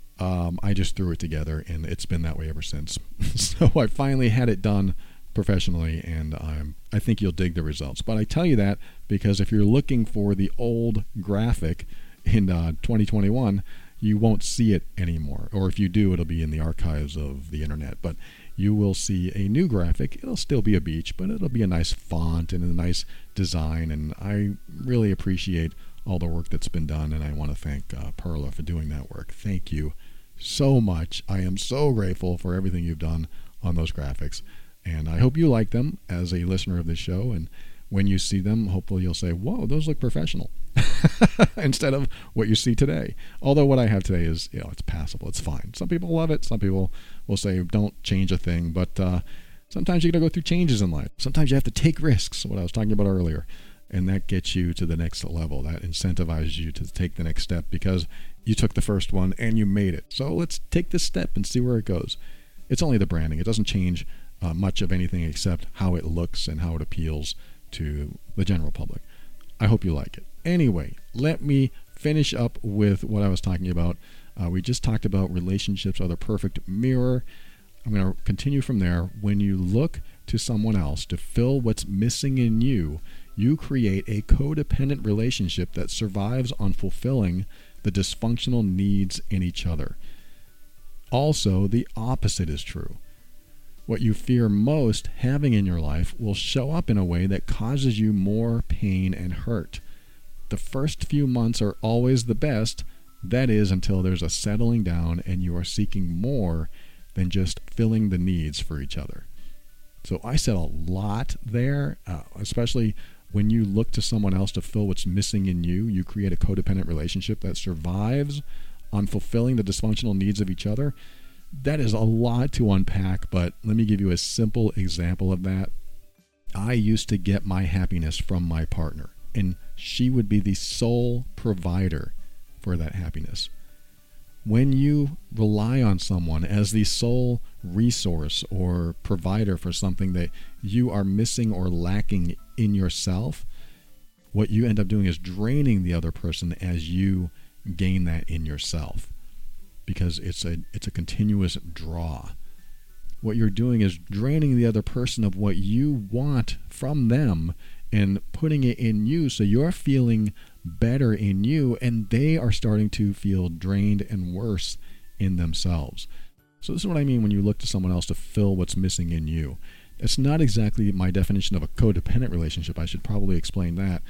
I just threw it together and it's been that way ever since. So I finally had it done professionally, and I think you'll dig the results. But I tell you that because if you're looking for the old graphic in 2021, you won't see it anymore. Or if you do, it'll be in the archives of the internet. But you will see a new graphic. It'll still be a beach, but it'll be a nice font and a nice design. And I really appreciate all the work that's been done, and I want to thank Perla for doing that work. Thank you so much. I am so grateful for everything you've done on those graphics. And I hope you like them as a listener of this show. And when you see them, hopefully you'll say, whoa, those look professional, instead of what you see today. Although what I have today is, it's passable. It's fine. Some people love it. Some people will say, don't change a thing. But sometimes you got to go through changes in life. Sometimes you have to take risks, what I was talking about earlier. And that gets you to the next level. That incentivizes you to take the next step because you took the first one and you made it. So let's take this step and see where it goes. It's only the branding. It doesn't change much of anything except how it looks and how it appeals to the general public. I hope you like it. Anyway, let me finish up with what I was talking about. We just talked about relationships are the perfect mirror. I'm going to continue from there. When you look to someone else to fill what's missing in you, you create a codependent relationship that survives on fulfilling the dysfunctional needs in each other. Also, the opposite is true. What you fear most having in your life will show up in a way that causes you more pain and hurt. The first few months are always the best, that is until there's a settling down and you are seeking more than just filling the needs for each other. So I said a lot there, especially when you look to someone else to fill what's missing in you. You create a codependent relationship that survives on fulfilling the dysfunctional needs of each other. That is a lot to unpack, but let me give you a simple example of that. I used to get my happiness from my partner, and she would be the sole provider for that happiness. When you rely on someone as the sole resource or provider for something that you are missing or lacking in yourself, what you end up doing is draining the other person as you gain that in yourself, because it's a continuous draw. What you're doing is draining the other person of what you want from them and putting it in you, so you're feeling better in you and they are starting to feel drained and worse in themselves. So this is what I mean when you look to someone else to fill what's missing in you. It's not exactly my definition of a codependent relationship. I should probably explain that.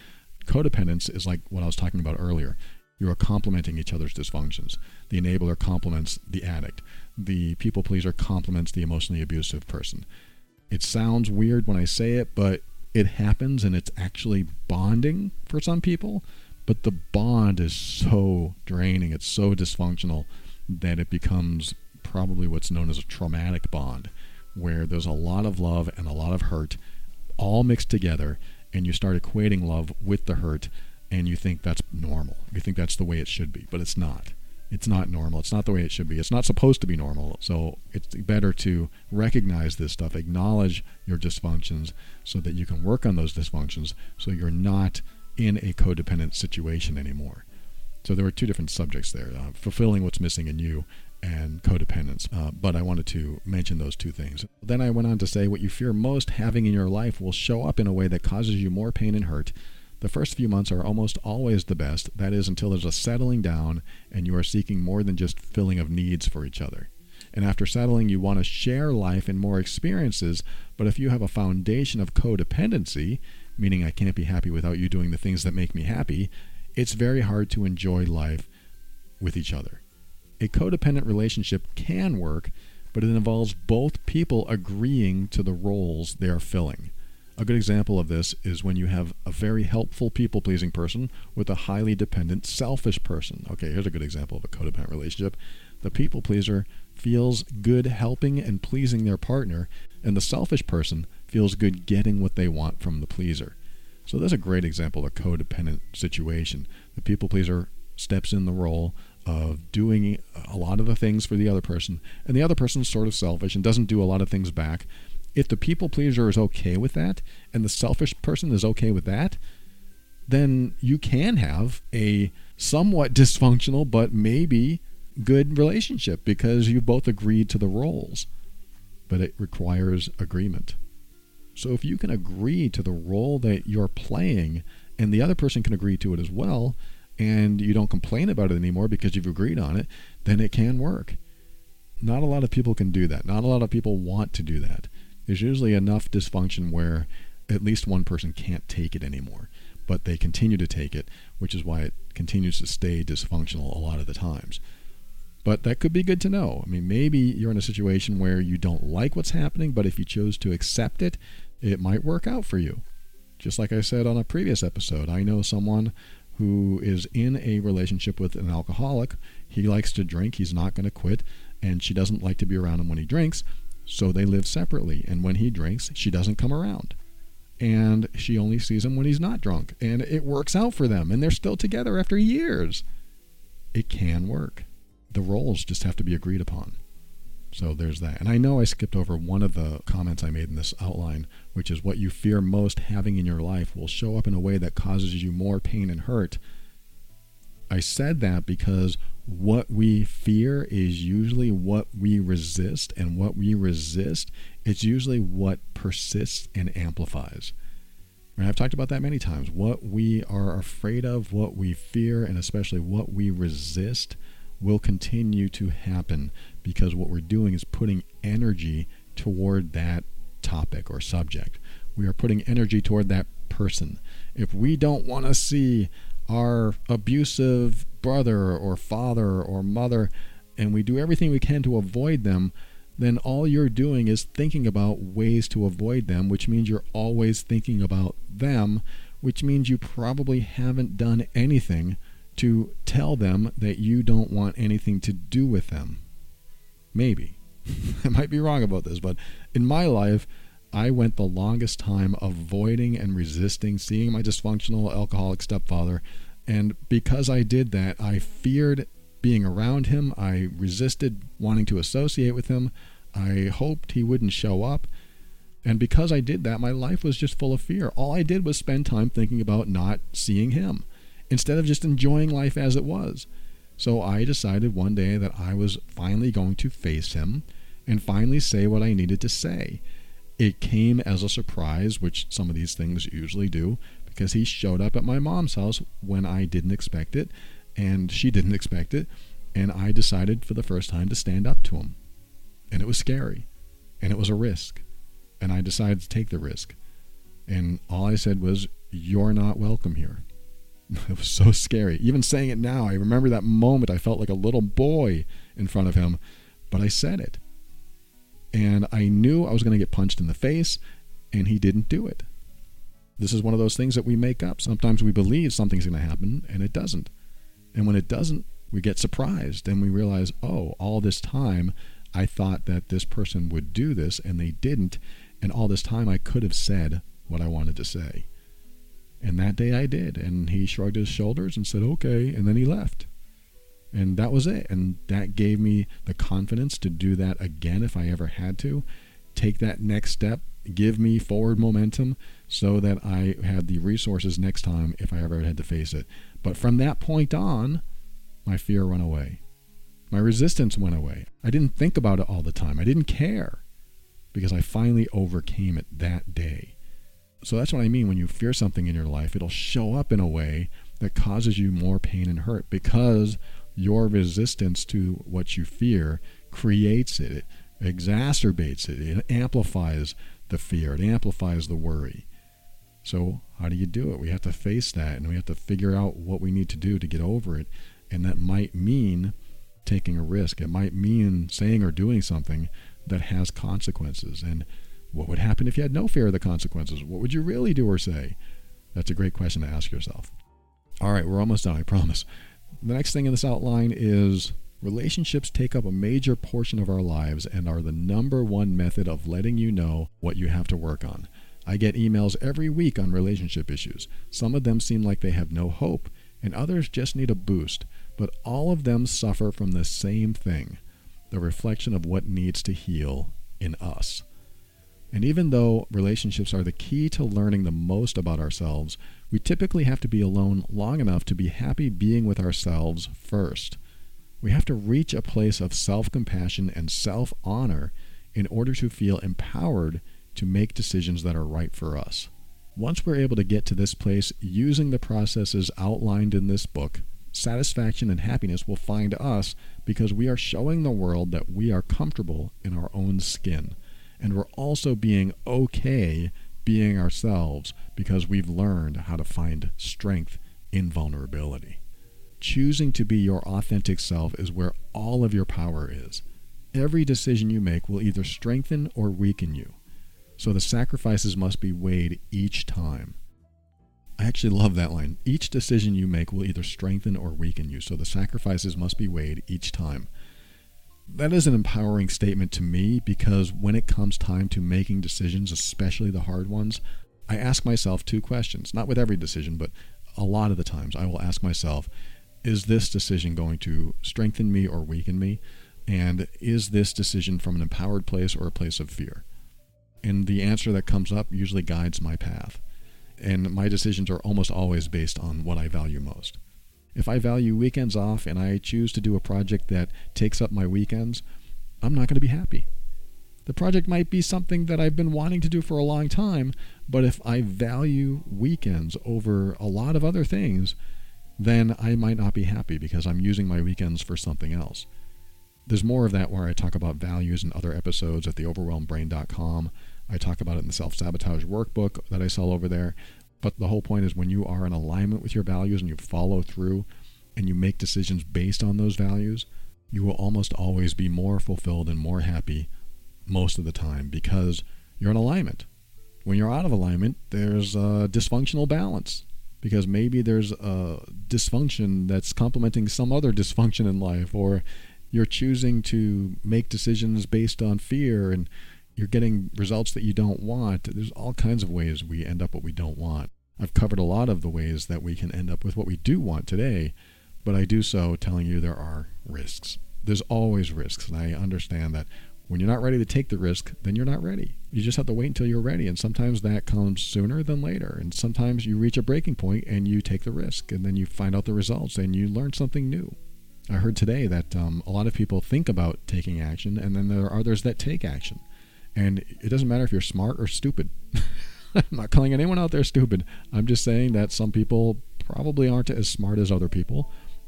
Codependence is like what I was talking about earlier. You are complementing each other's dysfunctions. The enabler complements the addict. The people pleaser complements the emotionally abusive person. It sounds weird when I say it, but it happens, and it's actually bonding for some people. But the bond is so draining, it's so dysfunctional that it becomes probably what's known as a traumatic bond, where there's a lot of love and a lot of hurt all mixed together, and you start equating love with the hurt, and you think that's normal. You think that's the way it should be, but it's not. It's not normal. It's not the way it should be. It's not supposed to be normal. So it's better to recognize this stuff, acknowledge your dysfunctions so that you can work on those dysfunctions so you're not in a codependent situation anymore. So there were two different subjects there, fulfilling what's missing in you and codependence. But I wanted to mention those two things. Then I went on to say what you fear most having in your life will show up in a way that causes you more pain and hurt. The first few months are almost always the best. That is until there's a settling down and you are seeking more than just filling of needs for each other. And after settling, you want to share life and more experiences. But if you have a foundation of codependency, meaning I can't be happy without you doing the things that make me happy, it's very hard to enjoy life with each other. A codependent relationship can work, but it involves both people agreeing to the roles they are filling. A good example of this is when you have a very helpful people-pleasing person with a highly dependent, selfish person. Okay, here's a good example of a codependent relationship. The people-pleaser feels good helping and pleasing their partner, and the selfish person feels good getting what they want from the pleaser. So that's a great example of a codependent situation. The people-pleaser steps in the role of doing a lot of the things for the other person, and the other person's sort of selfish and doesn't do a lot of things back. If the people pleaser is okay with that, and the selfish person is okay with that, then you can have a somewhat dysfunctional but maybe good relationship because you both agreed to the roles. But it requires agreement. So if you can agree to the role that you're playing, and the other person can agree to it as well, and you don't complain about it anymore because you've agreed on it, then it can work. Not a lot of people can do that. Not a lot of people want to do that. There's usually enough dysfunction where at least one person can't take it anymore, but they continue to take it, which is why it continues to stay dysfunctional a lot of the times. But that could be good to know. I mean, maybe you're in a situation where you don't like what's happening, but if you chose to accept it, it might work out for you. Just like I said on a previous episode, I know someone who is in a relationship with an alcoholic. He likes to drink. He's not going to quit, and she doesn't like to be around him when he drinks. So they live separately, and when he drinks, she doesn't come around. And she only sees him when he's not drunk. And it works out for them, and they're still together after years. It can work. The roles just have to be agreed upon. So there's that. And I know I skipped over one of the comments I made in this outline, which is what you fear most having in your life will show up in a way that causes you more pain and hurt. I said that because what we fear is usually what we resist, and what we resist is usually what persists and amplifies. And I've talked about that many times. What we are afraid of, what we fear, and especially what we resist will continue to happen because what we're doing is putting energy toward that topic or subject. We are putting energy toward that person. If we don't want to see our abusive brother or father or mother, and we do everything we can to avoid them, then all you're doing is thinking about ways to avoid them, which means you're always thinking about them, which means you probably haven't done anything to tell them that you don't want anything to do with them. Maybe. I might be wrong about this, but in my life, I went the longest time avoiding and resisting seeing my dysfunctional alcoholic stepfather. And because I did that, I feared being around him. I resisted wanting to associate with him. I hoped he wouldn't show up. And because I did that, my life was just full of fear. All I did was spend time thinking about not seeing him instead of just enjoying life as it was. So I decided one day that I was finally going to face him and finally say what I needed to say. It came as a surprise, which some of these things usually do, because he showed up at my mom's house when I didn't expect it, and she didn't expect it, and I decided for the first time to stand up to him. And it was scary, and it was a risk, and I decided to take the risk. And all I said was, "You're not welcome here." It was so scary. Even saying it now, I remember that moment. I felt like a little boy in front of him, but I said it. And I knew I was going to get punched in the face, and he didn't do it. This is one of those things that we make up. Sometimes we believe something's going to happen, and it doesn't. And when it doesn't, we get surprised, and we realize, oh, all this time I thought that this person would do this, and they didn't. And all this time I could have said what I wanted to say. And that day I did. And he shrugged his shoulders and said, okay. And then he left. And that was it. And that gave me the confidence to do that again if I ever had to. Take that next step, give me forward momentum so that I had the resources next time if I ever had to face it. But from that point on, my fear went away. My resistance went away. I didn't think about it all the time. I didn't care because I finally overcame it that day. So that's what I mean when you fear something in your life. It'll show up in a way that causes you more pain and hurt because your resistance to what you fear creates it. It exacerbates it. It amplifies the fear. It amplifies the worry. So how do you do it? We have to face that, and we have to figure out what we need to do to get over it. And that might mean taking a risk. It might mean saying or doing something that has consequences. And what would happen if you had no fear of the consequences? What would you really do or say? That's a great question to ask yourself. All right, we're almost done, I promise. The next thing in this outline is relationships take up a major portion of our lives and are the number one method of letting you know what you have to work on. I get emails every week on relationship issues. Some of them seem like they have no hope, and others just need a boost. But all of them suffer from the same thing, the reflection of what needs to heal in us. And even though relationships are the key to learning the most about ourselves, we typically have to be alone long enough to be happy being with ourselves first. We have to reach a place of self-compassion and self-honor in order to feel empowered to make decisions that are right for us. Once we're able to get to this place using the processes outlined in this book, satisfaction and happiness will find us because we are showing the world that we are comfortable in our own skin. And we're also being okay being ourselves because we've learned how to find strength in vulnerability. Choosing to be your authentic self is where all of your power is. Every decision you make will either strengthen or weaken you. So the sacrifices must be weighed each time. I actually love that line. Each decision you make will either strengthen or weaken you. So the sacrifices must be weighed each time. That is an empowering statement to me because when it comes time to making decisions, especially the hard ones, I ask myself two questions. Not with every decision, but a lot of the times I will ask myself, is this decision going to strengthen me or weaken me? And is this decision from an empowered place or a place of fear? And the answer that comes up usually guides my path. And my decisions are almost always based on what I value most. If I value weekends off and I choose to do a project that takes up my weekends, I'm not going to be happy. The project might be something that I've been wanting to do for a long time, but if I value weekends over a lot of other things, then I might not be happy because I'm using my weekends for something else. There's more of that where I talk about values in other episodes at theoverwhelmedbrain.com. I talk about it in the self-sabotage workbook that I sell over there. But the whole point is when you are in alignment with your values and you follow through and you make decisions based on those values, you will almost always be more fulfilled and more happy most of the time because you're in alignment. When you're out of alignment, there's a dysfunctional balance because maybe there's a dysfunction that's complementing some other dysfunction in life, or you're choosing to make decisions based on fear and you're getting results that you don't want. There's all kinds of ways we end up what we don't want. I've covered a lot of the ways that we can end up with what we do want today, but I do so telling you there are risks. There's always risks, and I understand that when you're not ready to take the risk, then you're not ready. You just have to wait until you're ready, and sometimes that comes sooner than later, and sometimes you reach a breaking point and you take the risk, and then you find out the results and you learn something new. I heard today that a lot of people think about taking action, and then there are others that take action. And it doesn't matter if you're smart or stupid. I'm not calling anyone out there stupid. I'm just saying that some people probably aren't as smart as other people.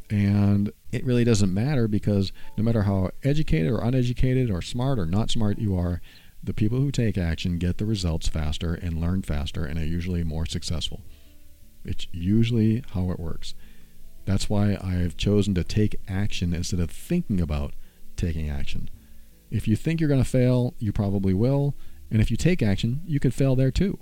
And it really doesn't matter because no matter how educated or uneducated or smart or not smart you are, the people who take action get the results faster and learn faster and are usually more successful. It's usually how it works. That's why I've chosen to take action instead of thinking about taking action. If you think you're going to fail, you probably will. And if you take action, you could fail there too.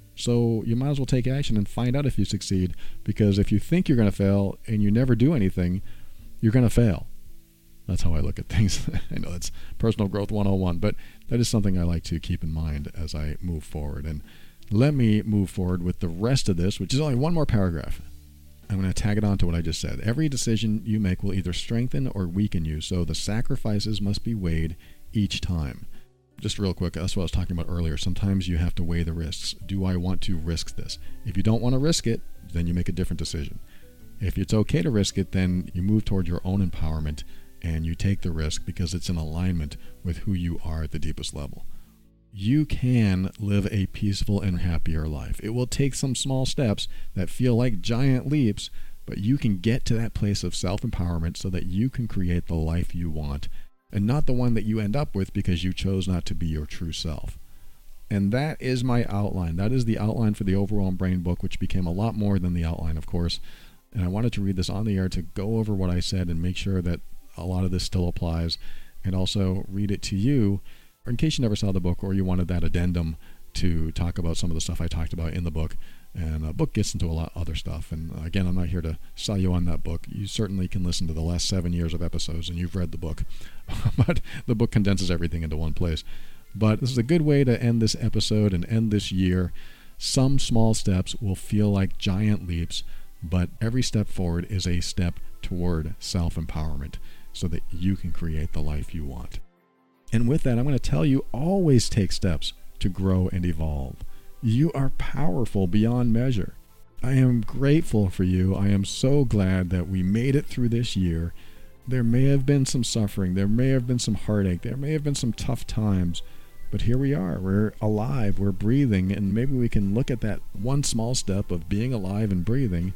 So you might as well take action and find out if you succeed, because if you think you're going to fail and you never do anything, you're going to fail. That's how I look at things. I know it's personal growth 101, but that is something I like to keep in mind as I move forward. And let me move forward with the rest of this, which is only one more paragraph. I'm going to tag it on to what I just said. Every decision you make will either strengthen or weaken you, so the sacrifices must be weighed each time. Just real quick, that's what I was talking about earlier. Sometimes you have to weigh the risks. Do I want to risk this? If you don't want to risk it, then you make a different decision. If it's okay to risk it, then you move toward your own empowerment and you take the risk because it's in alignment with who you are at the deepest level. You can live a peaceful and happier life. It will take some small steps that feel like giant leaps, but you can get to that place of self-empowerment so that you can create the life you want, and not the one that you end up with because you chose not to be your true self. And that is my outline. That is the outline for the Overwhelmed Brain book, which became a lot more than the outline, of course. And I wanted to read this on the air to go over what I said and make sure that a lot of this still applies, and also read it to you, or in case you never saw the book or you wanted that addendum to talk about some of the stuff I talked about in the book. And the book gets into a lot of other stuff. And again, I'm not here to sell you on that book. You certainly can listen to the last 7 years of episodes and you've read the book. But the book condenses everything into one place. But this is a good way to end this episode and end this year. Some small steps will feel like giant leaps, but every step forward is a step toward self-empowerment so that you can create the life you want. And with that, I'm going to tell you, always take steps to grow and evolve. You are powerful beyond measure. I am grateful for you. I am so glad that we made it through this year. There may have been some suffering. There may have been some heartache. There may have been some tough times. But here we are. We're alive. We're breathing. And maybe we can look at that one small step of being alive and breathing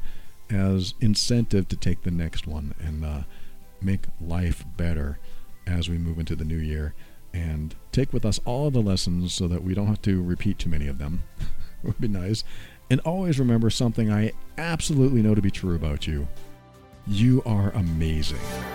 as incentive to take the next one and make life better as we move into the new year. And take with us all the lessons so that we don't have to repeat too many of them. It would be nice. And always remember something I absolutely know to be true about you. You are amazing.